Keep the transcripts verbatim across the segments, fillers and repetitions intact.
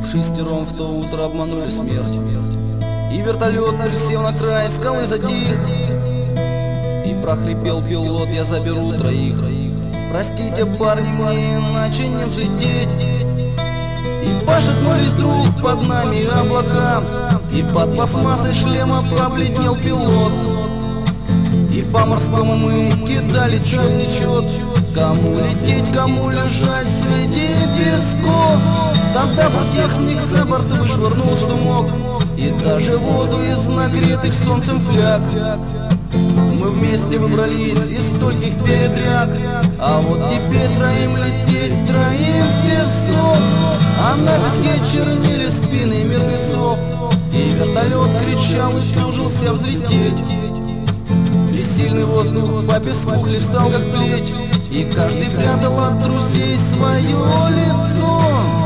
шестером в то утро обманули смерть. И вертолет, присев на край скалы, затих. И прохрипел пилот: я заберу троих. Простите, парни, мне иначе не взлететь. И пошатнулись вдруг под нами облака, и под пластмассой шлема побледнел пилот. И по морскому мы кидали чет нечет, кому лететь, кому лежать среди песков. Тогда техник за борт вышвырнул, что мог, и даже воду из нагретых солнцем фляг. Мы вместе выбрались из стольких передряг, а вот теперь троим лететь, троим в песок. А на песке чернели спины мертвецов, и вертолет кричал и тужился взлететь. И сильный воздух по песку хлестал, как плеть, и каждый прятал от друзей свое лицо.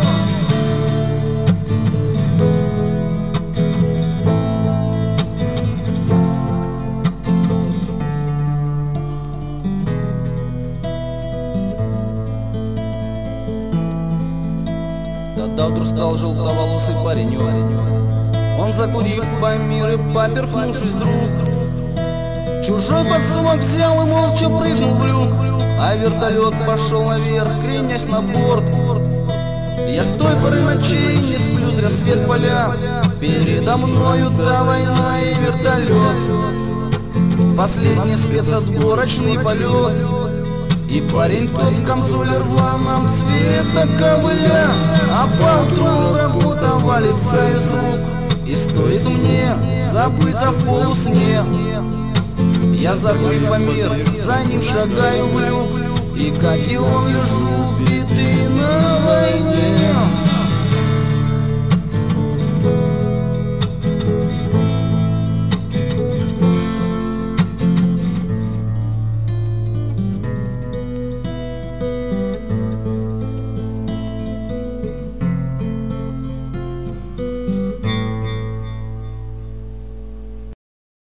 Тогда вдруг стал желтоволосый паренек. Он, закурив помир и поперхнувшись вдруг, чужой подсумок взял и молча прыгнул в люк. А вертолет пошел наверх, кренясь на борт. Я с той поры ночей не сплю, зря свет поля. Передо мною та война и вертолет, последний спецотборочный полет. И парень тот в камзоле рваном цвета ковыля, а поутру работа валится из рук. И стоит мне забыться в полусне, я забыв о мир, за ним шагаю в люк. И как и он лежу, битый на войне.